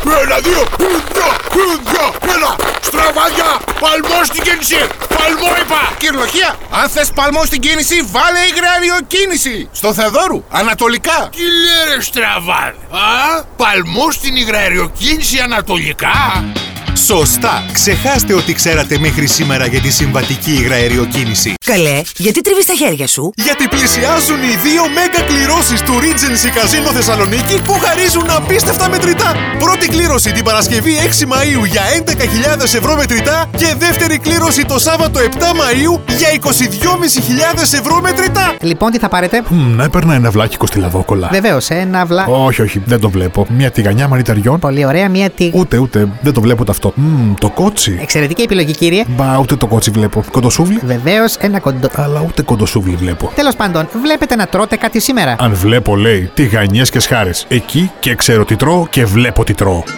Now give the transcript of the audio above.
Ένα, δύο, ένα. Στραβάδια, παλμό στην κίνηση. Παλμό είπα. Κυριολοχία, αν θες παλμό στην κίνηση, βάλε υγραεριοκίνηση. Στο Θεοδόρου, ανατολικά. Τι λέρε Στραβάν? Παλμό στην υγραεριοκίνηση ανατολικά. Σωστά! Ξεχάστε ό,τι ξέρατε μέχρι σήμερα για τη συμβατική υγραεριοκίνηση. Καλέ, γιατί τρίβεις τα χέρια σου? Γιατί πλησιάζουν οι 2 μέγα κληρώσεις του Regency Casino Θεσσαλονίκη που χαρίζουν απίστευτα μετρητά. Πρώτη κλήρωση την Παρασκευή 6 Μαΐου για 11.000 ευρώ μετρητά και δεύτερη κλήρωση το Σάββατο 7 Μαΐου για 22.500 ευρώ μετρητά. Λοιπόν, τι θα πάρετε? Να έπαιρνα ένα βλάκικο στη Λαδόκολα. Βεβαίως, ένα Όχι, δεν το βλέπω. Μια τηγανιά μανιταριών. Πολύ ωραία, μια Ούτε, δεν το βλέπω αυτό. Το κότσι. Εξαιρετική επιλογή, κύριε. Μπα, ούτε το κότσι βλέπω. Κοντοσούβλι. Βεβαίως, ένα κοντο. Αλλά ούτε κοντοσούβλι βλέπω. Τέλος πάντων, βλέπετε να τρώτε κάτι σήμερα? Αν βλέπω, λέει, τηγανιές και σχάρες. Εκεί και ξέρω τι τρώω και βλέπω τι τρώω.